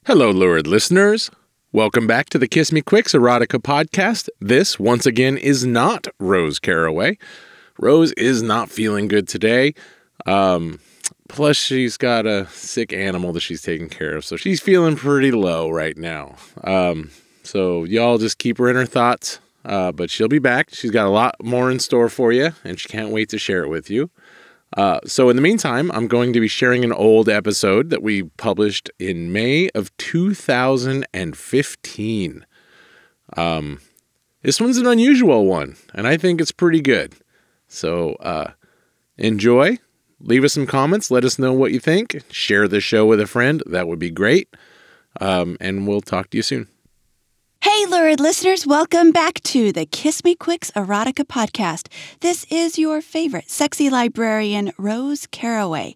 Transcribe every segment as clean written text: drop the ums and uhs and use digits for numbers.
Hello, lurid listeners. Welcome back to the Kiss Me Quicks Erotica podcast. This, once again, is not Rose Caraway. Rose is not feeling good today. Plus, she's got a sick animal that she's taking care of, so she's feeling pretty low right now. So y'all just keep her in her thoughts, but she'll be back. She's got a lot more in store for you, and she can't wait to share it with you. So in the meantime, I'm going to be sharing an old episode that we published in May of 2015. This one's an unusual one, and I think it's pretty good. So enjoy. Leave us some comments. Let us know what you think. Share the show with a friend. That would be great. And we'll talk to you soon. Hey, lurid listeners, welcome back to the Kiss Me Quicks Erotica podcast. This is your favorite sexy librarian, Rose Caraway.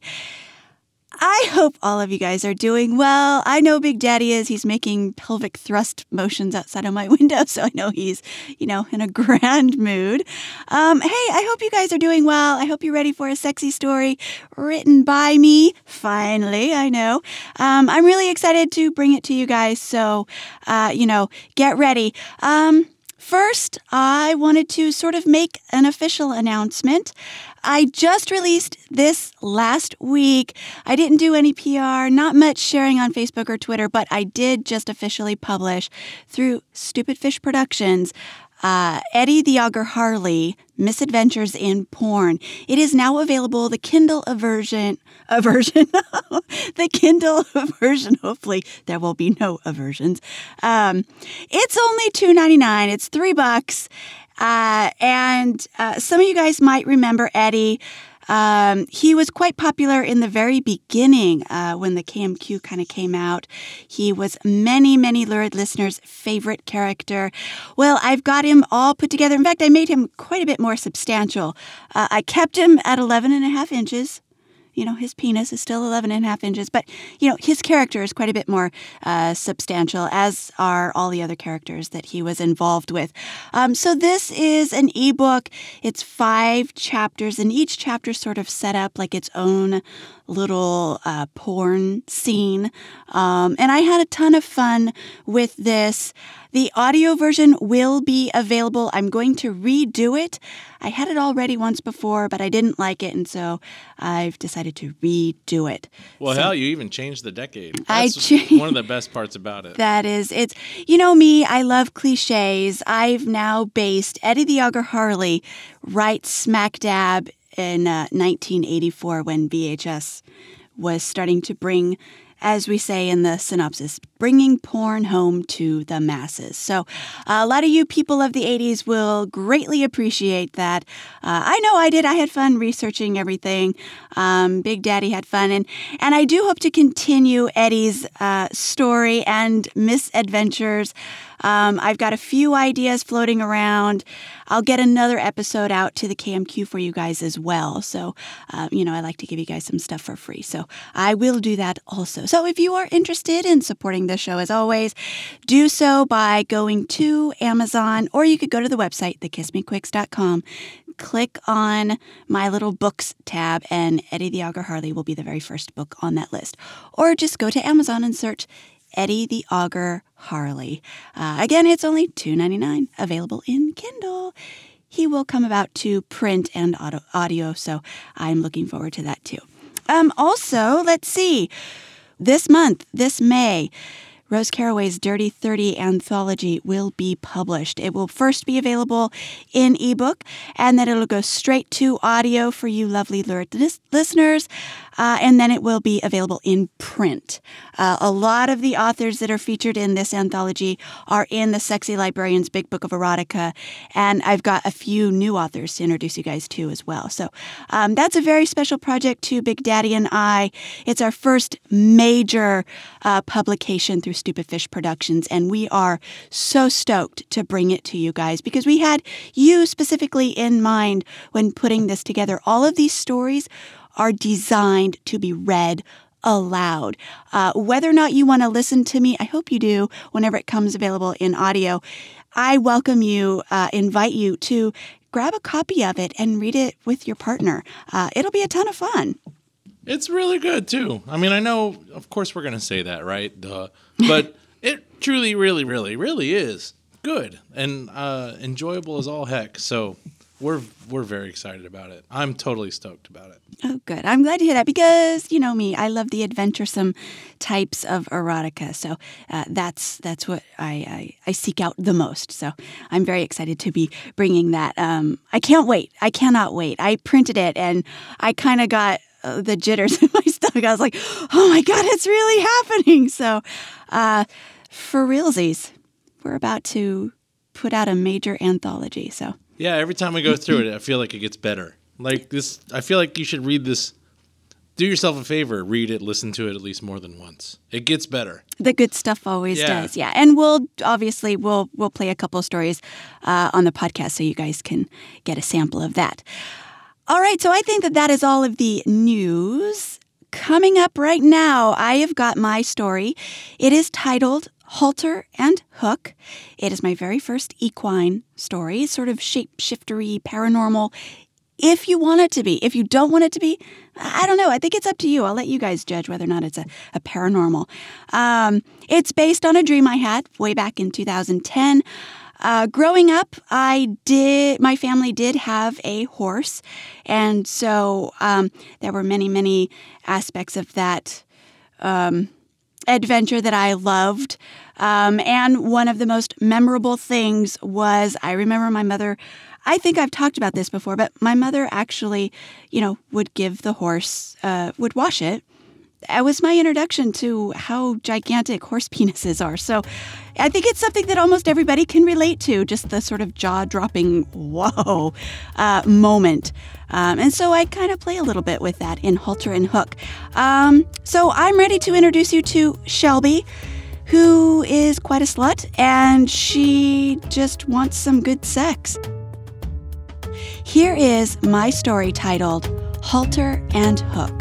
I hope all of you guys are doing well. I know Big Daddy is. He's making pelvic thrust motions outside of my window, so I know he's, in a grand mood. Hey, I hope you guys are doing well. I hope you're ready for a sexy story written by me. Finally, I know. I'm really excited to bring it to you guys, so, get ready. First, I wanted to sort of make an official announcement. I just released this last week. I didn't do any PR, not much sharing on Facebook or Twitter, but I did just officially publish through Stupid Fish Productions, Eddie the Auger Harley, Misadventures in Porn. It is now available, the Kindle version, the Kindle version, hopefully there will be no aversions. It's only $2.99. It's $3. And some of you guys might remember Eddie. He was quite popular in the very beginning when the KMQ kind of came out. He was many, many lurid listeners' favorite character. Well, I've got him all put together. In fact, I made him quite a bit more substantial. I kept him at 11.5 inches. His penis is still 11.5 inches, but, his character is quite a bit more substantial, as are all the other characters that he was involved with. So this is an ebook. It's 5 chapters, and each chapter sort of set up like its own little porn scene. And I had a ton of fun with this. The audio version will be available. I'm going to redo it. I had it already once before, but I didn't like it, and so I've decided to redo it. Well, so, hell, you even changed the decade. That's one of the best parts about it. That is, it's, me, I love cliches. I've now based Eddie the Auger Harley right smack dab in 1984 when VHS was starting to bring, as we say in the synopsis, bringing porn home to the masses. So a lot of you people of the 80s will greatly appreciate that. I know I did. I had fun researching everything. Big Daddy had fun. And I do hope to continue Eddie's story and misadventures. I've got a few ideas floating around. I'll get another episode out to the KMQ for you guys as well. So, I like to give you guys some stuff for free. So I will do that also. So if you are interested in supporting the show, as always, do so by going to Amazon, or you could go to the website, thekissmequicks.com. Click on my little books tab, and Eddie the Auger Harley will be the very first book on that list. Or just go to Amazon and search Eddie the Auger Harley. Again, it's only $2.99, available in Kindle. He will come about to print and audio, so I'm looking forward to that too. Also, let's see. This month, this May, Rose Caraway's Dirty 30 anthology will be published. It will first be available in ebook, and then it'll go straight to audio for you lovely lurid listeners, and then it will be available in print. A lot of the authors that are featured in this anthology are in the Sexy Librarian's Big Book of Erotica, and I've got a few new authors to introduce you guys to as well. So that's a very special project to Big Daddy and I. It's our first major publication through Stupid Fish Productions, and we are so stoked to bring it to you guys because we had you specifically in mind when putting this together. All of these stories are designed to be read aloud. Whether or not you want to listen to me, I hope you do whenever it comes available in audio. I welcome you, invite you to grab a copy of it and read it with your partner. It'll be a ton of fun. It's really good, too. I mean, I know, of course we're going to say that, right? Duh. But it truly, really, really, really is good and enjoyable as all heck. So we're very excited about it. I'm totally stoked about it. Oh, good. I'm glad to hear that because, you know me, I love the adventuresome types of erotica. So that's what I seek out the most. So I'm very excited to be bringing that. I can't wait. I cannot wait. I printed it and I kind of got the jitters in my stomach. I was like, oh my God, it's really happening. So for realsies, we're about to put out a major anthology. So yeah, every time we go through it, I feel like it gets better. Like this, I feel like you should read this. Do yourself a favor, read it, listen to it at least more than once. It gets better. The good stuff always does, yeah. And we'll play a couple of stories on the podcast so you guys can get a sample of that. All right, so I think that is all of the news. Coming up right now, I have got my story. It is titled Halter and Hook. It is my very first equine story, sort of shape-shiftery, paranormal, if you want it to be. If you don't want it to be, I don't know. I think it's up to you. I'll let you guys judge whether or not it's a paranormal. It's based on a dream I had way back in 2010. Growing up, my family did have a horse. And so there were many, many aspects of that adventure that I loved. And one of the most memorable things was I remember my mother, I think I've talked about this before, but my mother actually, would give the horse, would wash it. That was my introduction to how gigantic horse penises are. So I think it's something that almost everybody can relate to, just the sort of jaw-dropping, whoa, moment. And so I kind of play a little bit with that in Halter and Hook. So I'm ready to introduce you to Shelby, who is quite a slut, and she just wants some good sex. Here is my story titled Halter and Hook.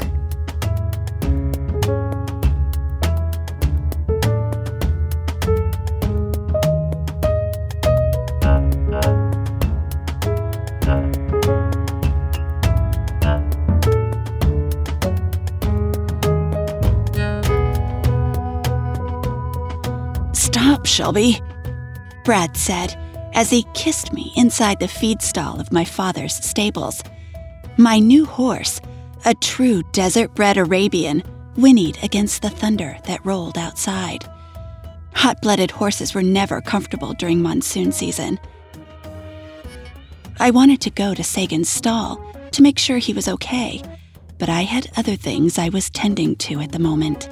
"Stop, Shelby," Brad said as he kissed me inside the feed stall of my father's stables. My new horse, a true desert-bred Arabian, whinnied against the thunder that rolled outside. Hot-blooded horses were never comfortable during monsoon season. I wanted to go to Sagan's stall to make sure he was okay, but I had other things I was tending to at the moment.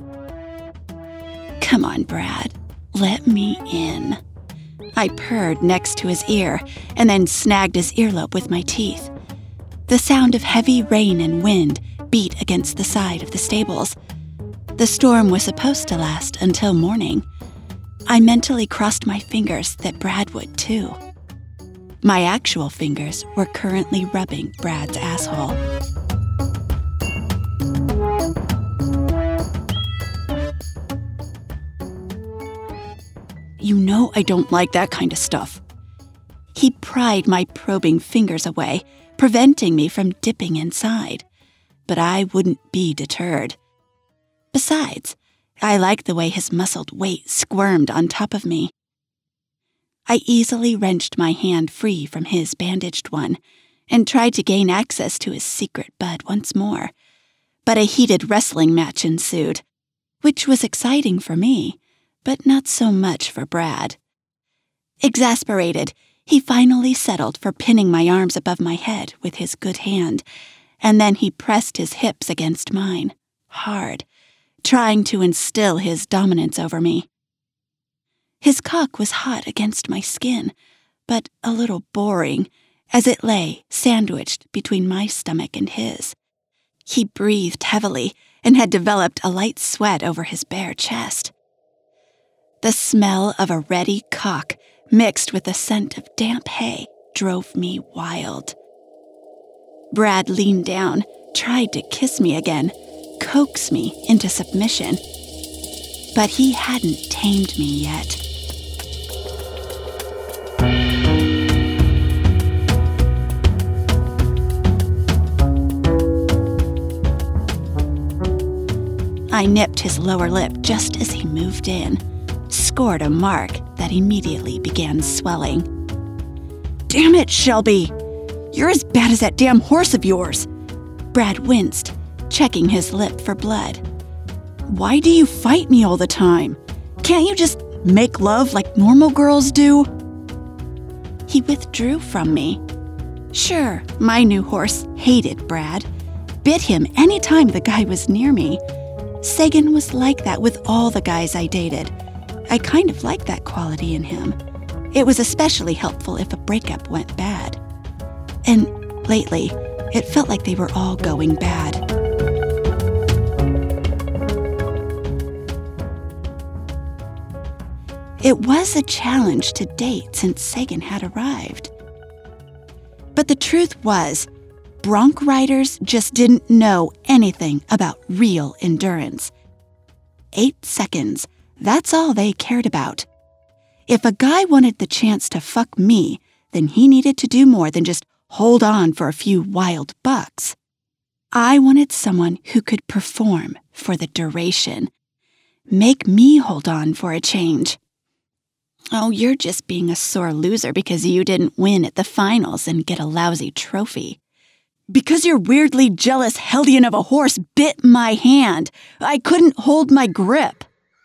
"Come on, Brad. Let me in." I purred next to his ear and then snagged his earlobe with my teeth. The sound of heavy rain and wind beat against the side of the stables. The storm was supposed to last until morning. I mentally crossed my fingers that Brad would too. My actual fingers were currently rubbing Brad's asshole. "You know I don't like that kind of stuff." He pried my probing fingers away, preventing me from dipping inside. But I wouldn't be deterred. Besides, I liked the way his muscled weight squirmed on top of me. I easily wrenched my hand free from his bandaged one and tried to gain access to his secret bud once more. But a heated wrestling match ensued, which was exciting for me, but not so much for Brad. Exasperated, he finally settled for pinning my arms above my head with his good hand, and then he pressed his hips against mine, hard, trying to instill his dominance over me. His cock was hot against my skin, but a little boring, as it lay sandwiched between my stomach and his. He breathed heavily and had developed a light sweat over his bare chest. The smell of a ready cock mixed with the scent of damp hay drove me wild. Brad leaned down, tried to kiss me again, coax me into submission. But he hadn't tamed me yet. I nipped his lower lip just as he moved in, scored a mark that immediately began swelling. "Damn it, Shelby! You're as bad as that damn horse of yours!" Brad winced, checking his lip for blood. "Why do you fight me all the time? Can't you just make love like normal girls do?" He withdrew from me. Sure, my new horse hated Brad, bit him any time the guy was near me. Sagan was like that with all the guys I dated. I kind of liked that quality in him. It was especially helpful if a breakup went bad. And lately, it felt like they were all going bad. It was a challenge to date since Sagan had arrived. But the truth was, bronc riders just didn't know anything about real endurance. 8 seconds, that's all they cared about. If a guy wanted the chance to fuck me, then he needed to do more than just hold on for a few wild bucks. I wanted someone who could perform for the duration. Make me hold on for a change. Oh, you're just being a sore loser because you didn't win at the finals and get a lousy trophy. Because your weirdly jealous hellion of a horse bit my hand. I couldn't hold my grip.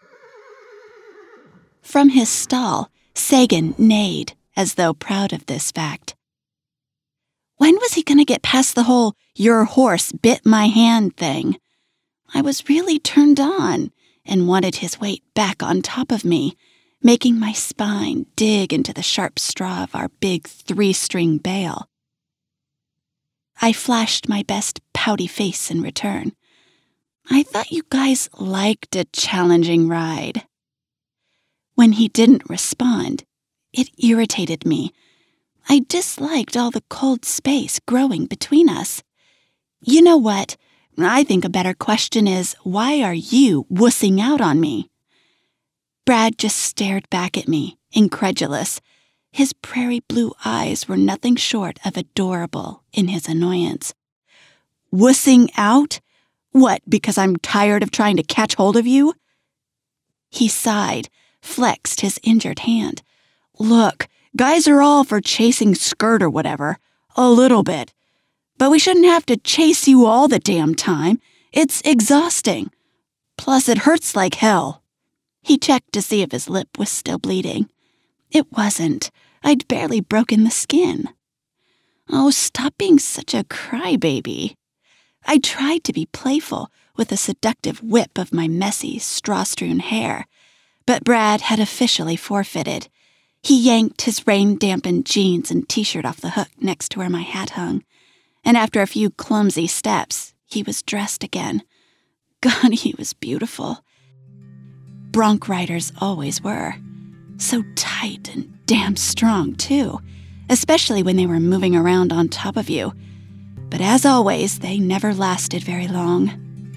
From his stall, Sagan neighed, as though proud of this fact. When was he going to get past the whole "your horse bit my hand" thing? I was really turned on and wanted his weight back on top of me, making my spine dig into the sharp straw of our big 3-string bale. I flashed my best pouty face in return. I thought you guys liked a challenging ride. When he didn't respond, it irritated me. I disliked all the cold space growing between us. You know what? I think a better question is, why are you wussing out on me? Brad just stared back at me, incredulous. His prairie blue eyes were nothing short of adorable in his annoyance. Wussing out? What, because I'm tired of trying to catch hold of you? He sighed, flexed his injured hand. Look, guys are all for chasing skirt or whatever, a little bit. But we shouldn't have to chase you all the damn time. It's exhausting. Plus, it hurts like hell. He checked to see if his lip was still bleeding. It wasn't. I'd barely broken the skin. Oh, stop being such a crybaby. I tried to be playful with a seductive whip of my messy, straw-strewn hair, but Brad had officially forfeited. He yanked his rain-dampened jeans and t-shirt off the hook next to where my hat hung, and after a few clumsy steps, he was dressed again. God, he was beautiful. Bronc riders always were. So tight and damn strong, too, especially when they were moving around on top of you. But as always, they never lasted very long.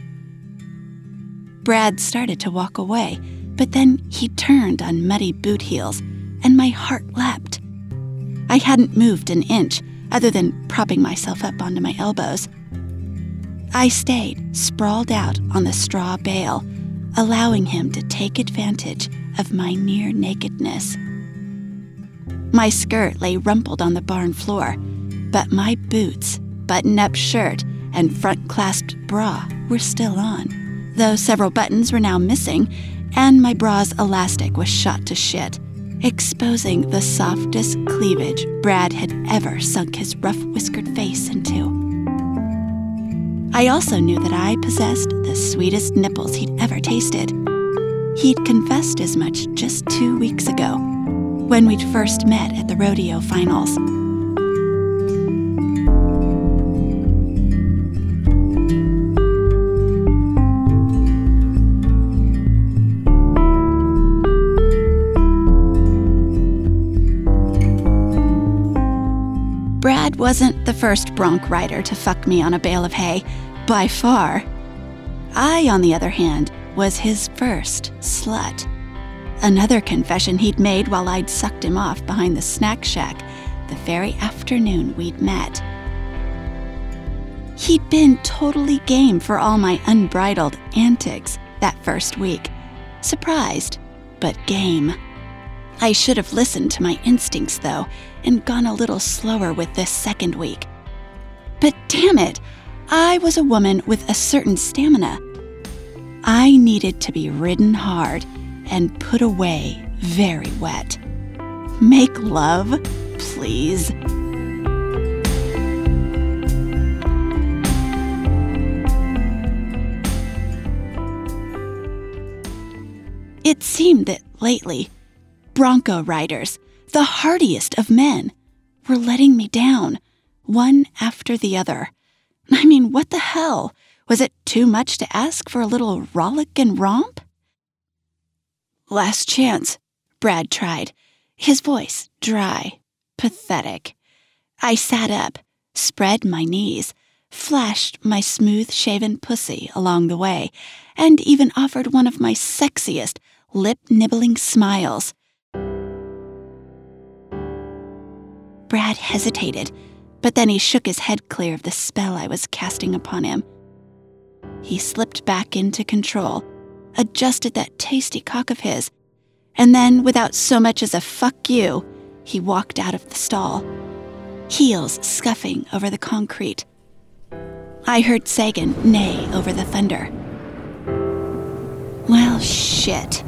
Brad started to walk away, but then he turned on muddy boot heels, and my heart leapt. I hadn't moved an inch, other than propping myself up onto my elbows. I stayed, sprawled out on the straw bale, allowing him to take advantage of my near nakedness. My skirt lay rumpled on the barn floor, but my boots, button-up shirt, and front-clasped bra were still on, though several buttons were now missing, and my bra's elastic was shot to shit, exposing the softest cleavage Brad had ever sunk his rough-whiskered face into. I also knew that I possessed the sweetest nipples he'd ever tasted. He'd confessed as much just 2 weeks ago, when we'd first met at the rodeo finals. Brad wasn't the first bronc rider to fuck me on a bale of hay, by far. I, on the other hand, was his first slut. Another confession he'd made while I'd sucked him off behind the snack shack the very afternoon we'd met. He'd been totally game for all my unbridled antics, that first week. Surprised, but game. I should have listened to my instincts, though, and gone a little slower with this second week. But damn it, I was a woman with a certain stamina. I needed to be ridden hard and put away very wet. Make love, please. It seemed that lately, bronco riders, the hardiest of men, were letting me down, one after the other. I mean, what the hell? Was it too much to ask for a little rollick and romp? Last chance, Brad tried, his voice dry, pathetic. I sat up, spread my knees, flashed my smooth-shaven pussy along the way, and even offered one of my sexiest, lip-nibbling smiles. Brad hesitated, but then he shook his head clear of the spell I was casting upon him. He slipped back into control, adjusted that tasty cock of his, and then, without so much as a fuck you, he walked out of the stall, heels scuffing over the concrete. I heard Sagan neigh over the thunder. Well, shit.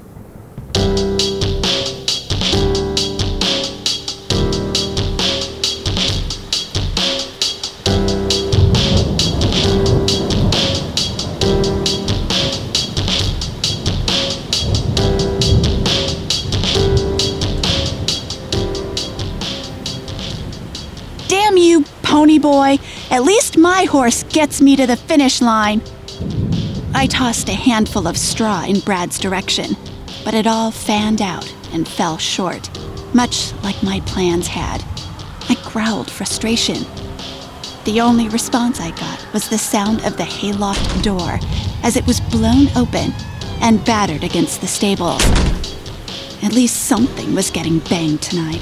Damn you, pony boy. At least my horse gets me to the finish line. I tossed a handful of straw in Brad's direction, but it all fanned out and fell short, much like my plans had. I growled frustration. The only response I got was the sound of the hayloft door as it was blown open and battered against the stables. At least something was getting banged tonight.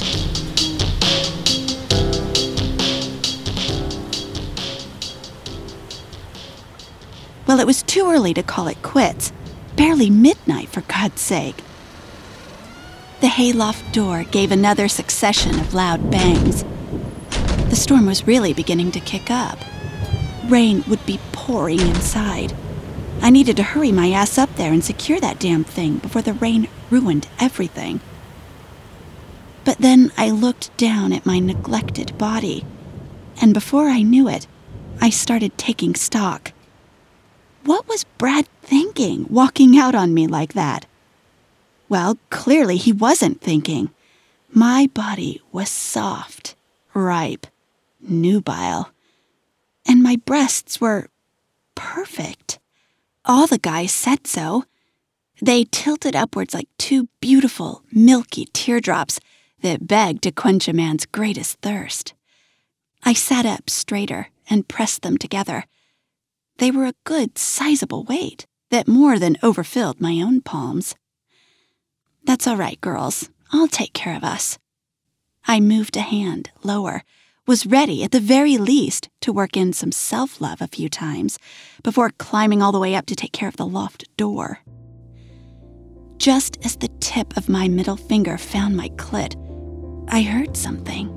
Well, it was too early to call it quits. Barely midnight, for God's sake. The hayloft door gave another succession of loud bangs. The storm was really beginning to kick up. Rain would be pouring inside. I needed to hurry my ass up there and secure that damn thing before the rain ruined everything. But then I looked down at my neglected body, and before I knew it, I started taking stock. What was Brad thinking, walking out on me like that? Well, clearly he wasn't thinking. My body was soft, ripe, nubile, and my breasts were perfect. All the guys said so. They tilted upwards like two beautiful, milky teardrops that begged to quench a man's greatest thirst. I sat up straighter and pressed them together. They were a good, sizable weight that more than overfilled my own palms. That's all right, girls. I'll take care of us. I moved a hand lower, was ready at the very least to work in some self-love a few times before climbing all the way up to take care of the loft door. Just as the tip of my middle finger found my clit, I heard something.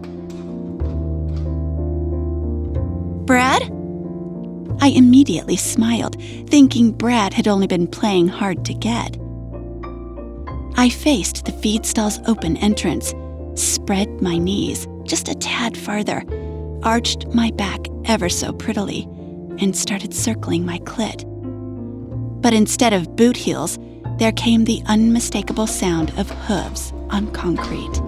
Brad? I immediately smiled, thinking Brad had only been playing hard to get. I faced the feed stall's open entrance, spread my knees just a tad farther, arched my back ever so prettily, and started circling my clit. But instead of boot heels, there came the unmistakable sound of hooves on concrete.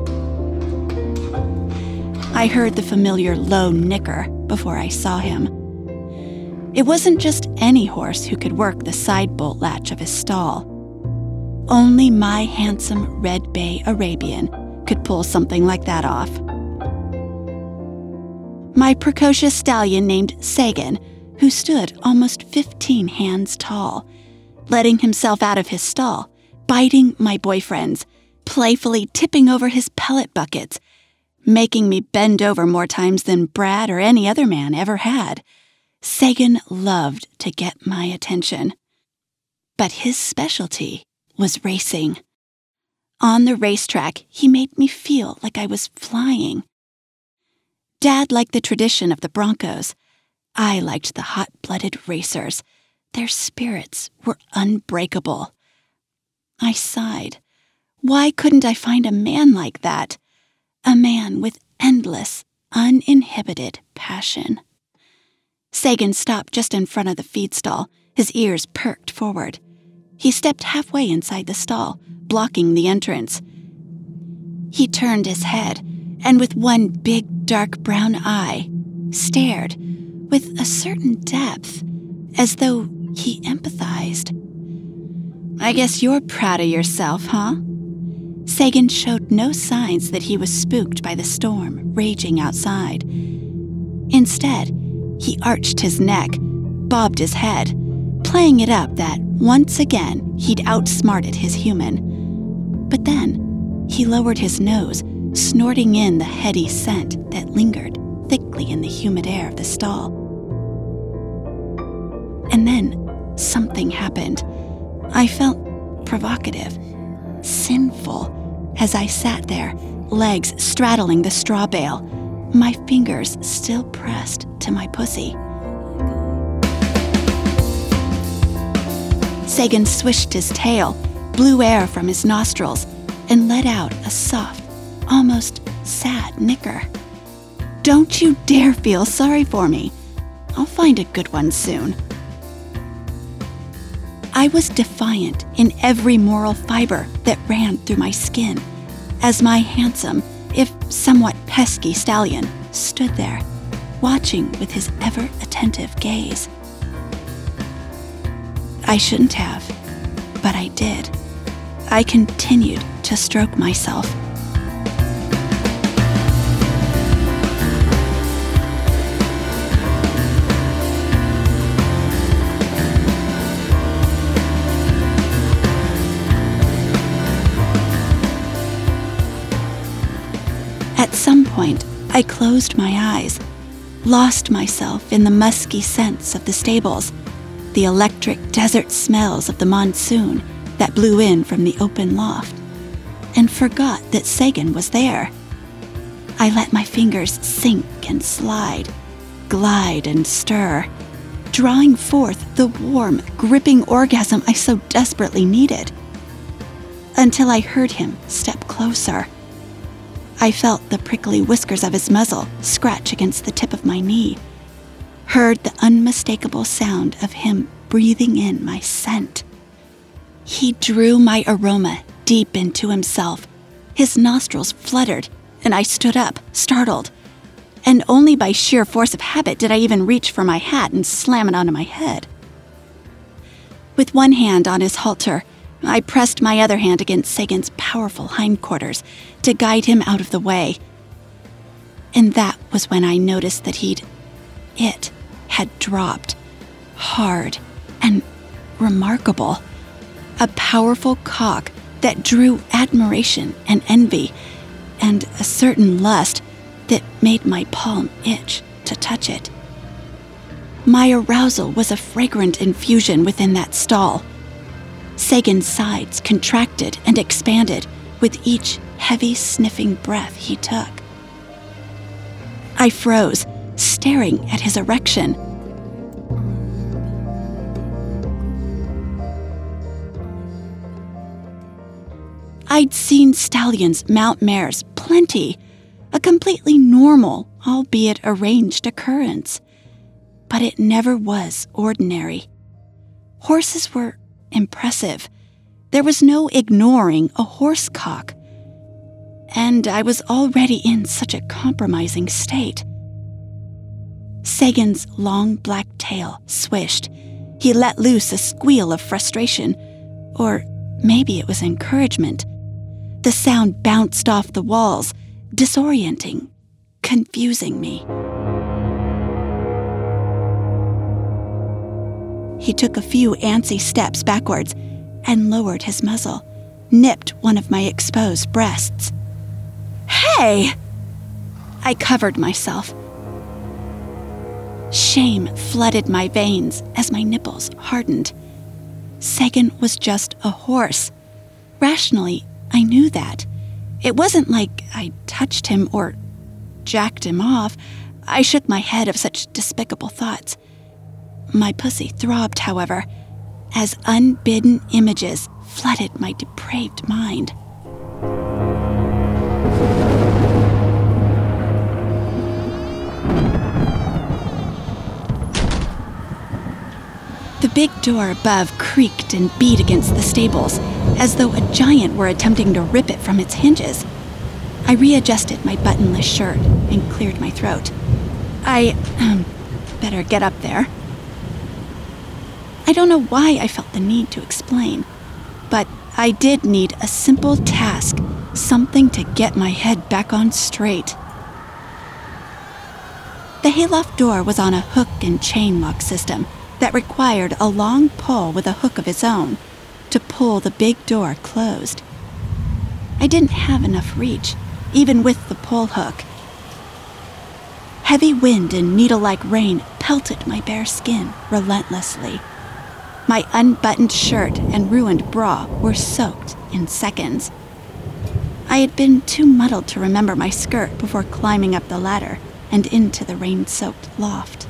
I heard the familiar low nicker before I saw him. It wasn't just any horse who could work the side bolt latch of his stall. Only my handsome Red Bay Arabian could pull something like that off. My precocious stallion named Sagan, who stood almost 15 hands tall, letting himself out of his stall, biting my boyfriends, playfully tipping over his pellet buckets, making me bend over more times than Brad or any other man ever had. Sagan loved to get my attention. But his specialty was racing. On the racetrack, he made me feel like I was flying. Dad liked the tradition of the Broncos. I liked the hot-blooded racers. Their spirits were unbreakable. I sighed. Why couldn't I find a man like that? A man with endless, uninhibited passion. Sagan stopped just in front of the feed stall, his ears perked forward. He stepped halfway inside the stall, blocking the entrance. He turned his head, and with one big dark brown eye, stared with a certain depth, as though he empathized. "I guess you're proud of yourself, huh?" Sagan showed no signs that he was spooked by the storm raging outside. Instead, he arched his neck, bobbed his head, playing it up that, once again, he'd outsmarted his human. But then, he lowered his nose, snorting in the heady scent that lingered thickly in the humid air of the stall. And then, something happened. I felt provocative, sinful, as I sat there, legs straddling the straw bale, my fingers still pressed to my pussy. Sagan swished his tail, blew air from his nostrils, and let out a soft, almost sad nicker. "Don't you dare feel sorry for me. I'll find a good one soon." I was defiant in every moral fiber that ran through my skin, as my handsome, if somewhat pesky stallion stood there, watching with his ever-attentive gaze. I shouldn't have, but I did. I continued to stroke myself. At some point, I closed my eyes, lost myself in the musky scents of the stables, the electric desert smells of the monsoon that blew in from the open loft, and forgot that Sagan was there. I let my fingers sink and slide, glide and stir, drawing forth the warm, gripping orgasm I so desperately needed, until I heard him step closer. I felt the prickly whiskers of his muzzle scratch against the tip of my knee, heard the unmistakable sound of him breathing in my scent. He drew my aroma deep into himself. His nostrils fluttered, and I stood up, startled. And only by sheer force of habit did I even reach for my hat and slam it onto my head. With one hand on his halter, I pressed my other hand against Sagan's powerful hindquarters to guide him out of the way. And that was when I noticed that it had dropped, hard and remarkable. A powerful cock that drew admiration and envy, and a certain lust that made my palm itch to touch it. My arousal was a fragrant infusion within that stall. Sagan's sides contracted and expanded with each heavy sniffing breath he took. I froze, staring at his erection. I'd seen stallions mount mares plenty, a completely normal, albeit arranged occurrence. But it never was ordinary. Horses were impressive. There was no ignoring a horse cock. And I was already in such a compromising state. Sagan's long black tail swished. He let loose a squeal of frustration, or maybe it was encouragement. The sound bounced off the walls, disorienting, confusing me. He took a few antsy steps backwards and lowered his muzzle, nipped one of my exposed breasts. "Hey!" I covered myself. Shame flooded my veins as my nipples hardened. Sagan was just a horse. Rationally, I knew that. It wasn't like I touched him or jacked him off. I shook my head of such despicable thoughts. My pussy throbbed, however, as unbidden images flooded my depraved mind. The big door above creaked and beat against the stables, as though a giant were attempting to rip it from its hinges. I readjusted my buttonless shirt and cleared my throat. I better get up there. I don't know why I felt the need to explain, but I did need a simple task, something to get my head back on straight. The hayloft door was on a hook and chain lock system that required a long pole with a hook of its own to pull the big door closed. I didn't have enough reach, even with the pole hook. Heavy wind and needle-like rain pelted my bare skin relentlessly. My unbuttoned shirt and ruined bra were soaked in seconds. I had been too muddled to remember my skirt before climbing up the ladder and into the rain-soaked loft.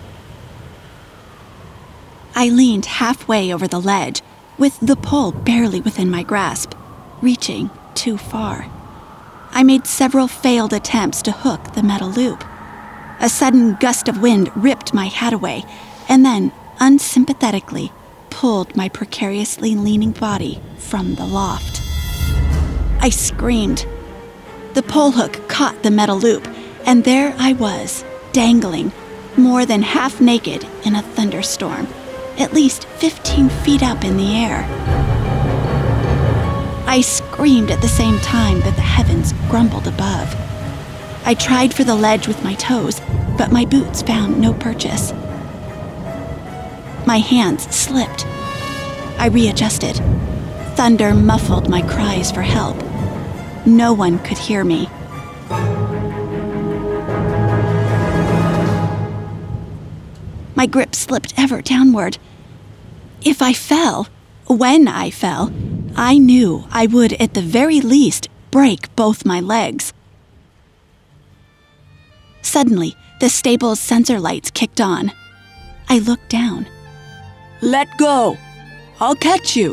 I leaned halfway over the ledge, with the pole barely within my grasp, reaching too far. I made several failed attempts to hook the metal loop. A sudden gust of wind ripped my hat away, and then, unsympathetically, pulled my precariously leaning body from the loft. I screamed. The pole hook caught the metal loop, and there I was, dangling, more than half naked in a thunderstorm, at least 15 feet up in the air. I screamed at the same time that the heavens grumbled above. I tried for the ledge with my toes, but my boots found no purchase. My hands slipped. I readjusted. Thunder muffled my cries for help. No one could hear me. My grip slipped ever downward. If I fell, when I fell, I knew I would at the very least break both my legs. Suddenly, the stable's sensor lights kicked on. I looked down. Let go! I'll catch you!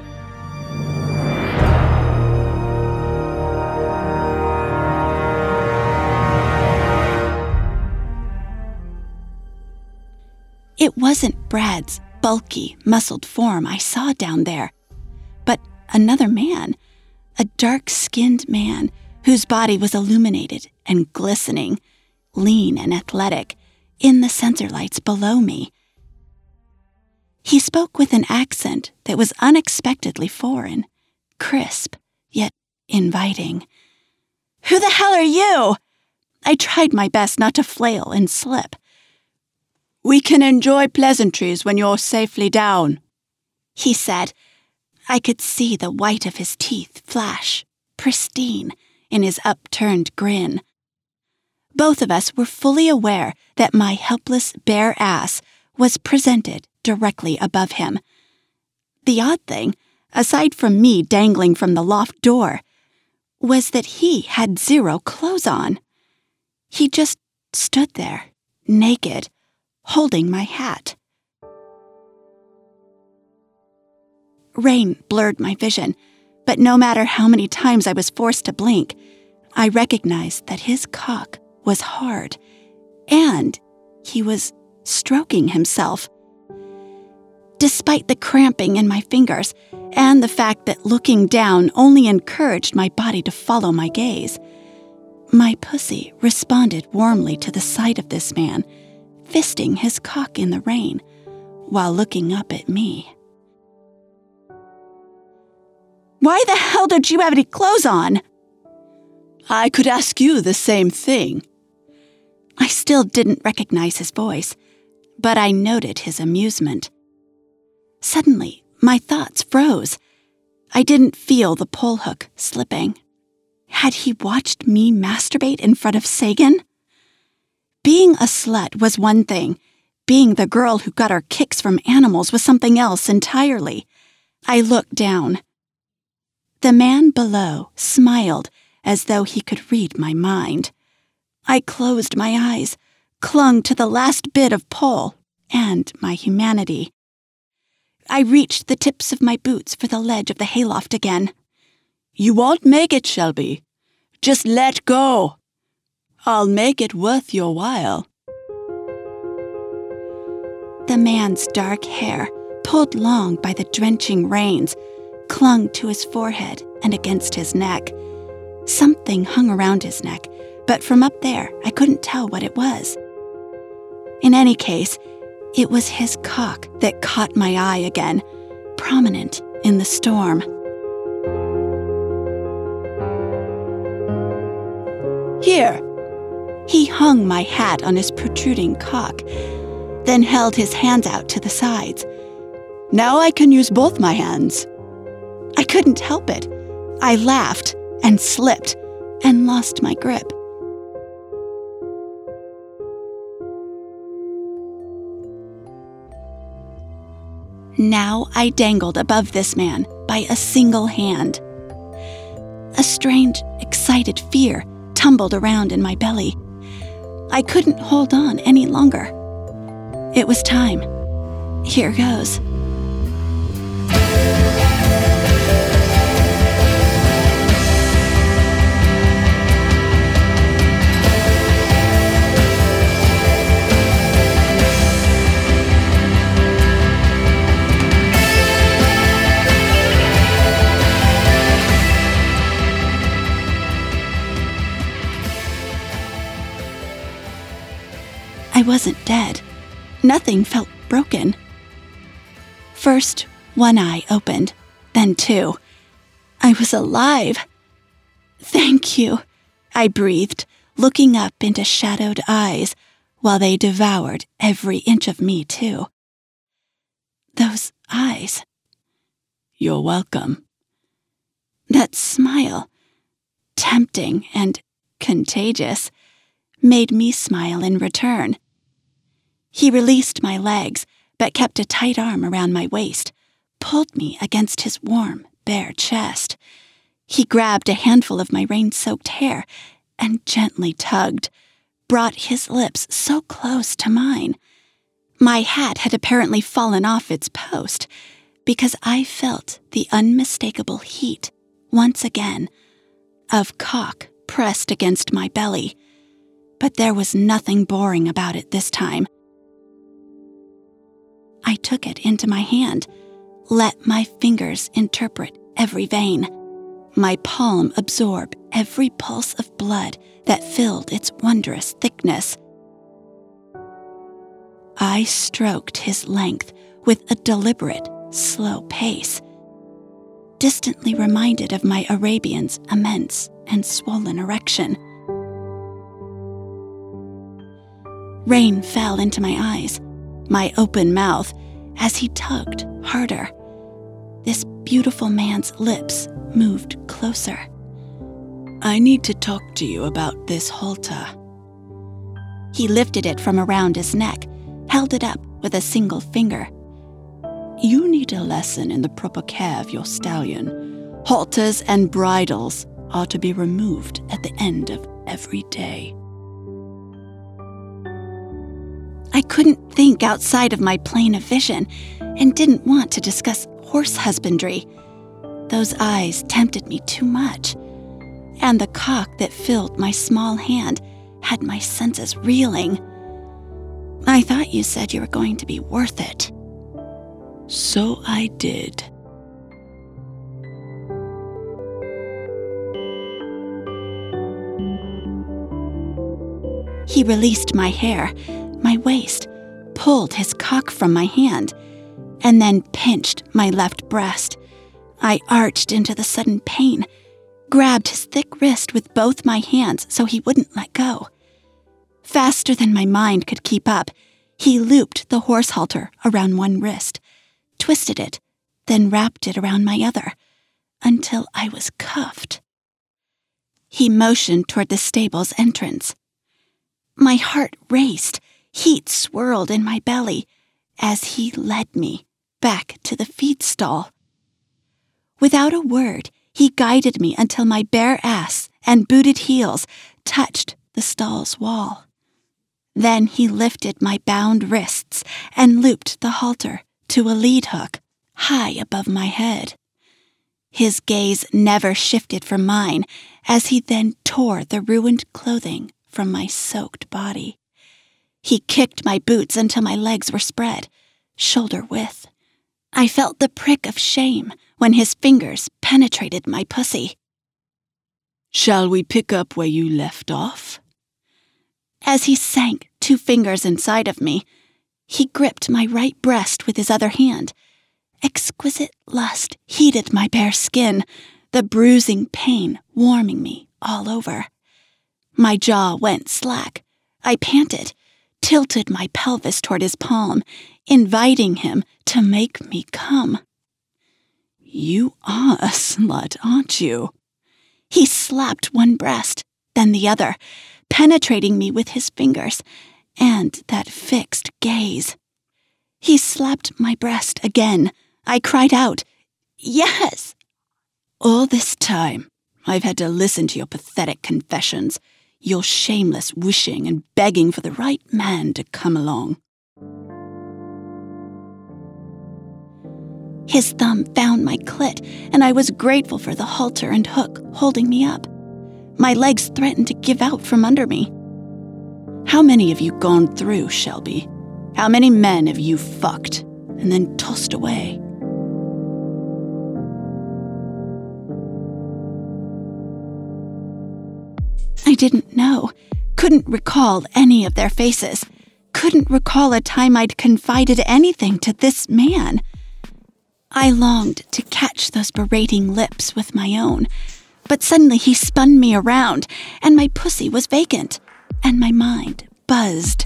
It wasn't Brad's bulky, muscled form I saw down there, but another man, a dark-skinned man whose body was illuminated and glistening, lean and athletic, in the sensor lights below me. He spoke with an accent that was unexpectedly foreign, crisp, yet inviting. "Who the hell are you?" I tried my best not to flail and slip. "We can enjoy pleasantries when you're safely down," he said. I could see the white of his teeth flash, pristine, in his upturned grin. Both of us were fully aware that my helpless bare ass was presented directly above him. The odd thing, aside from me dangling from the loft door, was that he had zero clothes on. He just stood there, naked, holding my hat. Rain blurred my vision, but no matter how many times I was forced to blink, I recognized that his cock was hard, and he was stroking himself. Despite the cramping in my fingers and the fact that looking down only encouraged my body to follow my gaze, my pussy responded warmly to the sight of this man, fisting his cock in the rain while looking up at me. "Why the hell don't you have any clothes on?" "I could ask you the same thing." I still didn't recognize his voice, but I noted his amusement. Suddenly, my thoughts froze. I didn't feel the pole hook slipping. Had he watched me masturbate in front of Sagan? Being a slut was one thing. Being the girl who got her kicks from animals was something else entirely. I looked down. The man below smiled as though he could read my mind. I closed my eyes, clung to the last bit of pole and my humanity. I reached the tips of my boots for the ledge of the hayloft again. You won't make it, Shelby. Just let go. I'll make it worth your while. The man's dark hair, pulled long by the drenching rains, clung to his forehead and against his neck. Something hung around his neck, but from up there I couldn't tell what it was. In any case, it was his cock that caught my eye again, prominent in the storm. Here. He hung my hat on his protruding cock, then held his hands out to the sides. Now I can use both my hands. I couldn't help it. I laughed and slipped and lost my grip. Now I dangled above this man by a single hand. A strange, excited fear tumbled around in my belly. I couldn't hold on any longer. It was time. Here goes. I wasn't dead. Nothing felt broken. First, one eye opened, then two. I was alive. Thank you, I breathed, looking up into shadowed eyes while they devoured every inch of me, too. Those eyes. You're welcome. That smile, tempting and contagious, made me smile in return. He released my legs, but kept a tight arm around my waist, pulled me against his warm, bare chest. He grabbed a handful of my rain-soaked hair and gently tugged, brought his lips so close to mine. My hat had apparently fallen off its post, because I felt the unmistakable heat, once again, of cock pressed against my belly. But there was nothing boring about it this time. I took it into my hand, let my fingers interpret every vein, my palm absorb every pulse of blood that filled its wondrous thickness. I stroked his length with a deliberate, slow pace, distantly reminded of my Arabian's immense and swollen erection. Rain fell into my eyes, my open mouth, as he tugged harder. This beautiful man's lips moved closer. I need to talk to you about this halter. He lifted it from around his neck, held it up with a single finger. You need a lesson in the proper care of your stallion. Halters and bridles are to be removed at the end of every day. I couldn't think outside of my plane of vision and didn't want to discuss horse husbandry. Those eyes tempted me too much, and the cock that filled my small hand had my senses reeling. I thought you said you were going to be worth it. So I did. He released my hair, my waist, pulled his cock from my hand, and then pinched my left breast. I arched into the sudden pain, grabbed his thick wrist with both my hands so he wouldn't let go. Faster than my mind could keep up, he looped the horse halter around one wrist, twisted it, then wrapped it around my other, until I was cuffed. He motioned toward the stable's entrance. My heart raced, heat swirled in my belly as he led me back to the feed stall. Without a word, he guided me until my bare ass and booted heels touched the stall's wall. Then he lifted my bound wrists and looped the halter to a lead hook high above my head. His gaze never shifted from mine as he then tore the ruined clothing from my soaked body. He kicked my boots until my legs were spread, shoulder width. I felt the prick of shame when his fingers penetrated my pussy. "Shall we pick up where you left off?" As he sank 2 fingers inside of me, he gripped my right breast with his other hand. Exquisite lust heated my bare skin, the bruising pain warming me all over. My jaw went slack. I panted, tilted my pelvis toward his palm, inviting him to make me come. "You are a slut, aren't you?" He slapped one breast, then the other, penetrating me with his fingers and that fixed gaze. He slapped my breast again. I cried out, "Yes!" "All this time, I've had to listen to your pathetic confessions, your shameless wishing and begging for the right man to come along." His thumb found my clit, and I was grateful for the halter and hook holding me up. My legs threatened to give out from under me. "How many have you gone through, Shelby? How many men have you fucked and then tossed away?" I didn't know, couldn't recall any of their faces, couldn't recall a time I'd confided anything to this man. I longed to catch those berating lips with my own, but suddenly he spun me around, and my pussy was vacant, and my mind buzzed.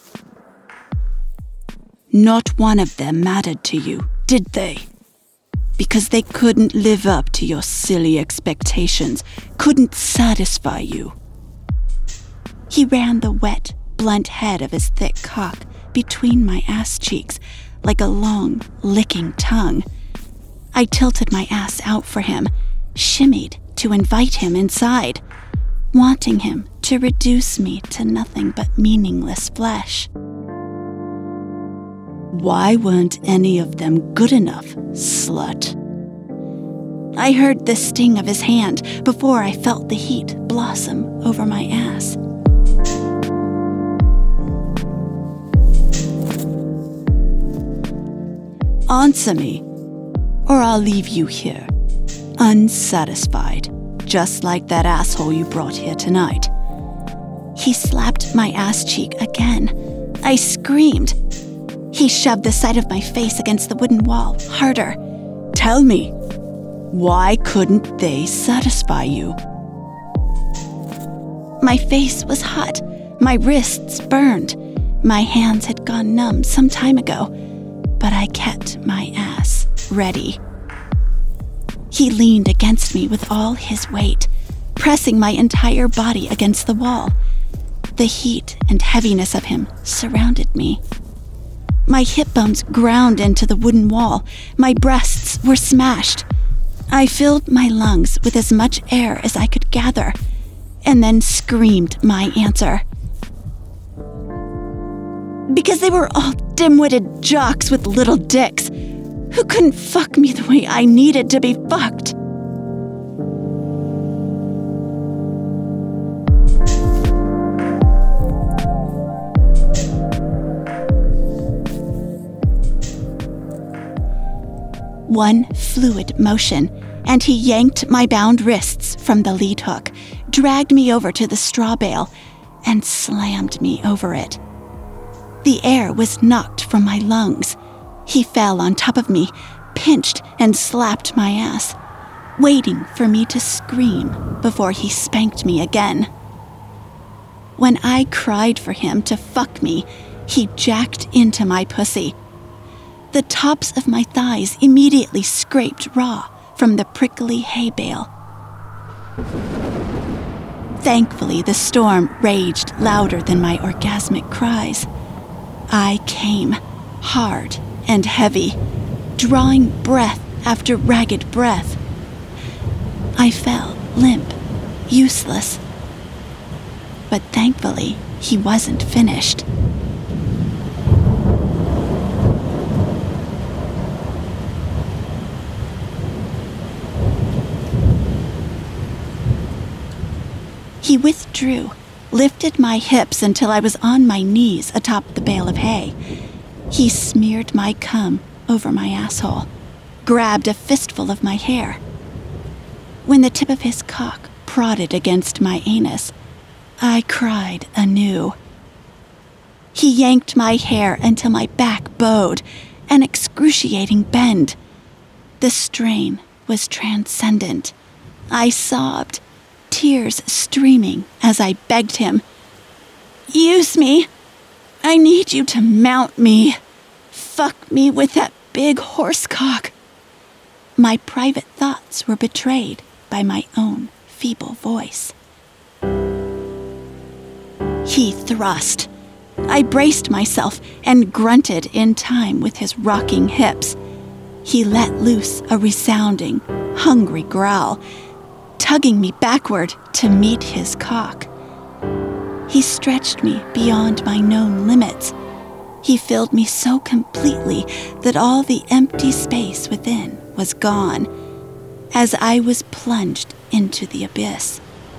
"Not one of them mattered to you, did they? Because they couldn't live up to your silly expectations, couldn't satisfy you." He ran the wet, blunt head of his thick cock between my ass cheeks like a long, licking tongue. I tilted my ass out for him, shimmied to invite him inside, wanting him to reduce me to nothing but meaningless flesh. "Why weren't any of them good enough, slut?" I heard the sting of his hand before I felt the heat blossom over my ass. "Answer me, or I'll leave you here, unsatisfied, just like that asshole you brought here tonight." He slapped my ass cheek again. I screamed. He shoved the side of my face against the wooden wall harder. "Tell me, why couldn't they satisfy you?" My face was hot. My wrists burned. My hands had gone numb some time ago, but I kept my ass ready. He leaned against me with all his weight, pressing my entire body against the wall. The heat and heaviness of him surrounded me. My hip bones ground into the wooden wall. My breasts were smashed. I filled my lungs with as much air as I could gather, and then screamed my answer. Because they were all dim-witted jocks with little dicks who couldn't fuck me the way I needed to be fucked. One fluid motion, and he yanked my bound wrists from the lead hook, dragged me over to the straw bale, and slammed me over it. The air was knocked from my lungs. He fell on top of me, pinched and slapped my ass, waiting for me to scream before he spanked me again. When I cried for him to fuck me, he jacked into my pussy. The tops of my thighs immediately scraped raw from the prickly hay bale. Thankfully, the storm raged louder than my orgasmic cries. I came, hard and heavy, drawing breath after ragged breath, I fell limp, useless. But thankfully, he wasn't finished. He withdrew, lifted my hips until I was on my knees atop the bale of hay. He smeared my cum over my asshole, grabbed a fistful of my hair. When the tip of his cock prodded against my anus, I cried anew. He yanked my hair until my back bowed, an excruciating bend. The strain was transcendent. I sobbed, tears streaming as I begged him, "Use me. I need you to mount me. Fuck me with that big horse cock." My private thoughts were betrayed by my own feeble voice. He thrust. I braced myself and grunted in time with his rocking hips. He let loose a resounding, hungry growl, tugging me backward to meet his cock. He stretched me beyond my known limits. He filled me so completely that all the empty space within was gone, as I was plunged into the abyss.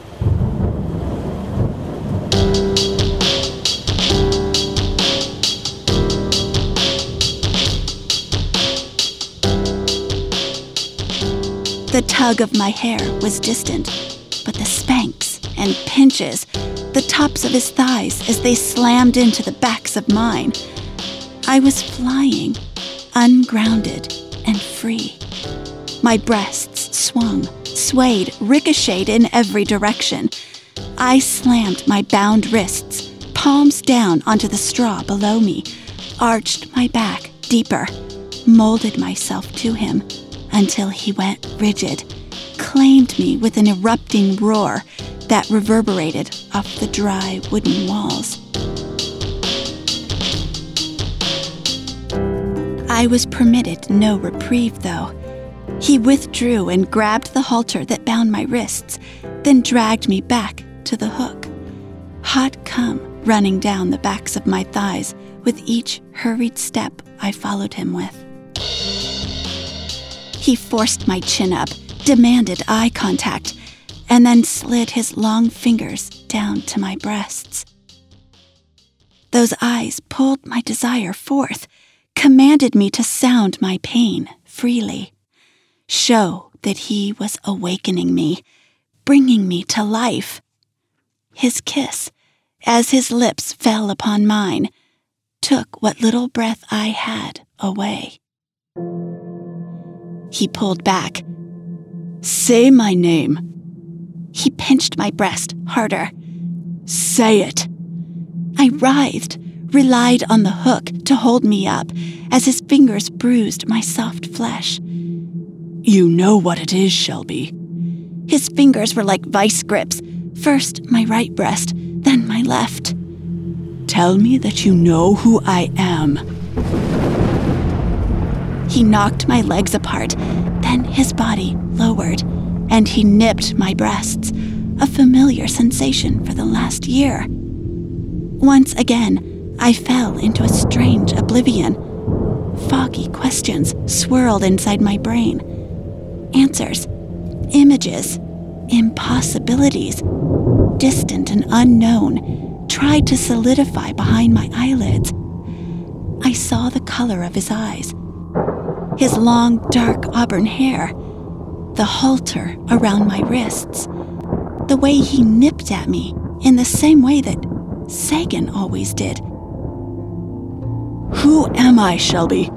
The tug of my hair was distant, but the spanks and pinches, the tops of his thighs as they slammed into the backs of mine. I was flying, ungrounded and free. My breasts swung, swayed, ricocheted in every direction. I slammed my bound wrists, palms down onto the straw below me, arched my back deeper, molded myself to him until he went rigid, claimed me with an erupting roar that reverberated off the dry wooden walls. I was permitted no reprieve, though. He withdrew and grabbed the halter that bound my wrists, then dragged me back to the hook. Hot cum running down the backs of my thighs with each hurried step I followed him with. He forced my chin up, demanded eye contact, and then slid his long fingers down to my breasts. Those eyes pulled my desire forth, commanded me to sound my pain freely, show that he was awakening me, bringing me to life. His kiss, as his lips fell upon mine, took what little breath I had away. He pulled back. "Say my name." He pinched my breast harder. "Say it." I writhed, relied on the hook to hold me up as his fingers bruised my soft flesh. "You know what it is, Shelby." His fingers were like vice grips, first my right breast, then my left. "Tell me that you know who I am." He knocked my legs apart, then his body lowered, and he nipped my breasts, a familiar sensation for the last year. Once again, I fell into a strange oblivion. Foggy questions swirled inside my brain. Answers, images, impossibilities, distant and unknown, tried to solidify behind my eyelids. I saw the color of his eyes, his long, dark auburn hair, the halter around my wrists, the way he nipped at me in the same way that Sagan always did. "Who am I, Shelby?"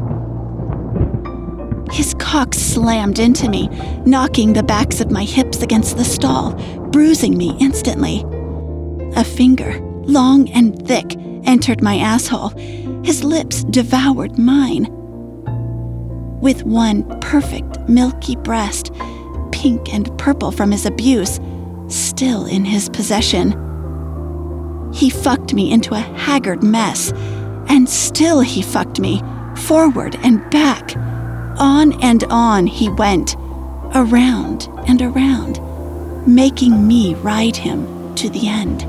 His cock slammed into me, knocking the backs of my hips against the stall, bruising me instantly. A finger, long and thick, entered my asshole. His lips devoured mine. With one perfect, milky breast, pink and purple from his abuse, still in his possession. He fucked me into a haggard mess, and still he fucked me, forward and back. On and on he went, around and around, making me ride him to the end.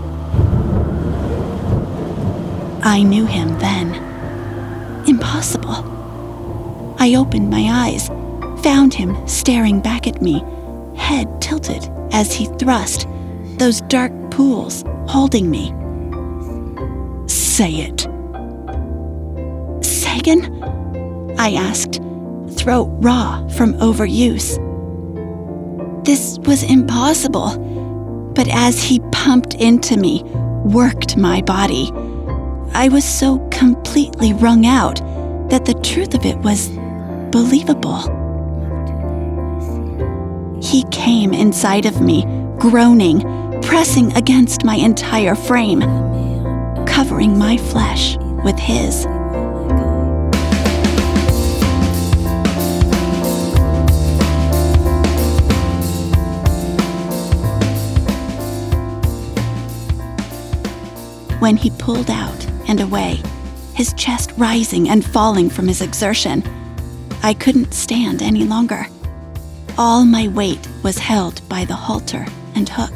I knew him then. Impossible. I opened my eyes, found him staring back at me, head tilted as he thrust, those dark pools holding me. Say it. Sagan? I asked, throat raw from overuse. This was impossible, but as he pumped into me, worked my body, I was so completely wrung out that the truth of it was believable. He came inside of me, groaning, pressing against my entire frame, covering my flesh with his. When he pulled out and away, his chest rising and falling from his exertion, I couldn't stand any longer. All my weight was held by the halter and hook.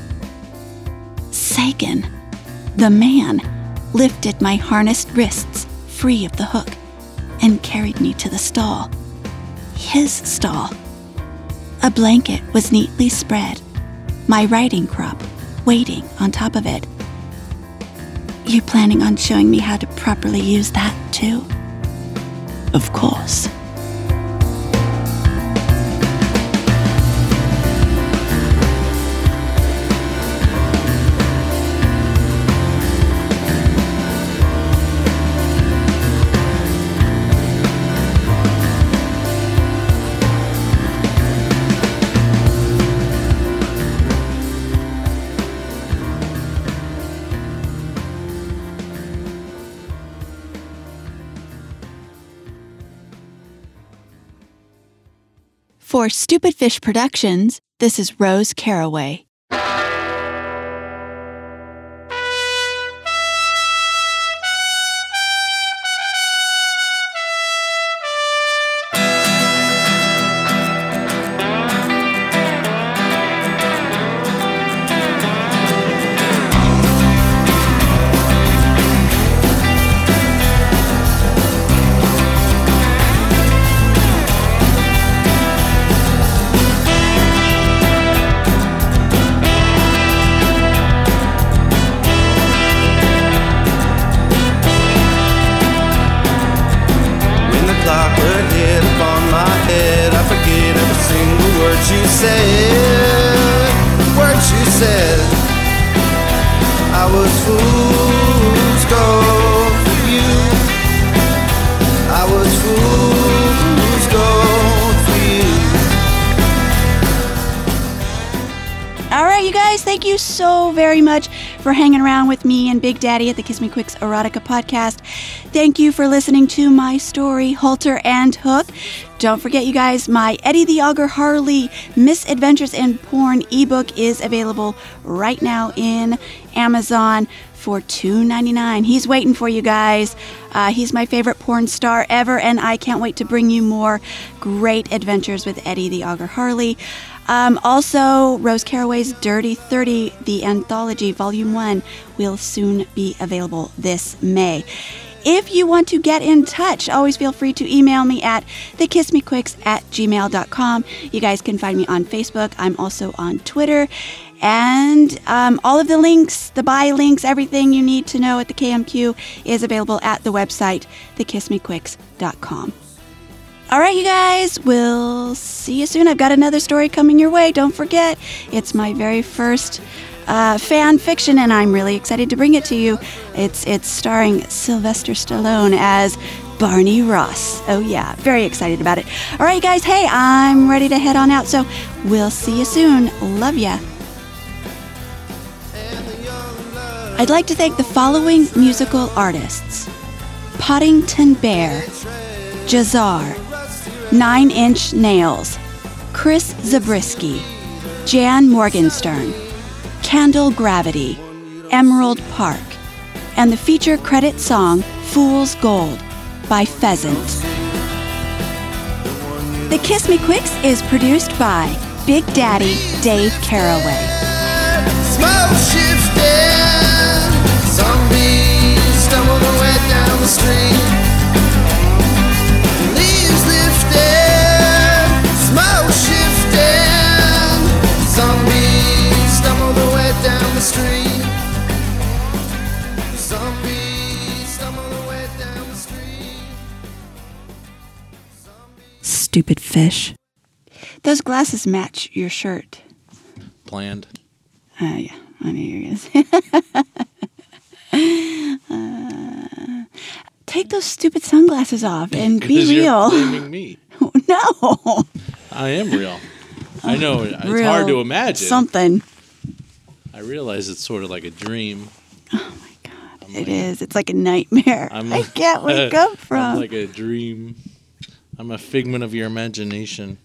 Sagan, the man, lifted my harnessed wrists free of the hook and carried me to the stall. His stall. A blanket was neatly spread, my riding crop waiting on top of it. You planning on showing me how to properly use that, too? Of course. For Stupid Fish Productions, this is Rose Caraway. I was fool's gold for you. I was fool's gold for you. All right, you guys, thank you so very much for hanging around with me and Big Daddy at the Kiss Me Quicks Erotica podcast. Thank you for listening to my story, Halter and Hook. Don't forget, you guys, my Eddie the Auger Harley Misadventures in Porn ebook is available right now in Amazon for $2.99. He's waiting for you guys. He's my favorite porn star ever, and I can't wait to bring you more great adventures with Eddie the Auger Harley. Also, Rose Caraway's Dirty 30, the anthology, Volume 1, will soon be available this May. If you want to get in touch, always feel free to email me at thekissmequicks@gmail.com. You guys can find me on Facebook. I'm also on Twitter. And all of the links, the buy links, everything you need to know at the KMQ is available at the website, thekissmequicks.com. All right, you guys, we'll see you soon. I've got another story coming your way. Don't forget, it's my very first fan fiction, and I'm really excited to bring it to you. It's starring Sylvester Stallone as Barney Ross. Oh yeah, very excited about it. All right, guys, hey, I'm ready to head on out, so we'll see you soon. Love ya. I'd like to thank the following musical artists: Poddington Bear, Jazar, 9 Inch Nails, Chris Zabriskie, Jan Morgenstern, Candle Gravity, Emerald Park, and the feature credit song Fool's Gold by Pheasant. The one The Kiss Me Quicks is produced by Big Daddy Dave Caraway. Smoke shifting, zombies stumble their way down the street. Leaves lifted, smoke shifting, zombies stumble their way down the street. Zombies stumble their way down the street. Stupid fish. Those glasses match your shirt. Planned. Yeah, I knew you were going to say. Take those stupid sunglasses off and be 'Cause you're real. blaming me. No. I am real. I know. It's Real hard to imagine. Something. I realize it's sort of like a dream. Oh my God. It is. It's like a nightmare. I can't wake up from. I'm like a dream. I'm a figment of your imagination.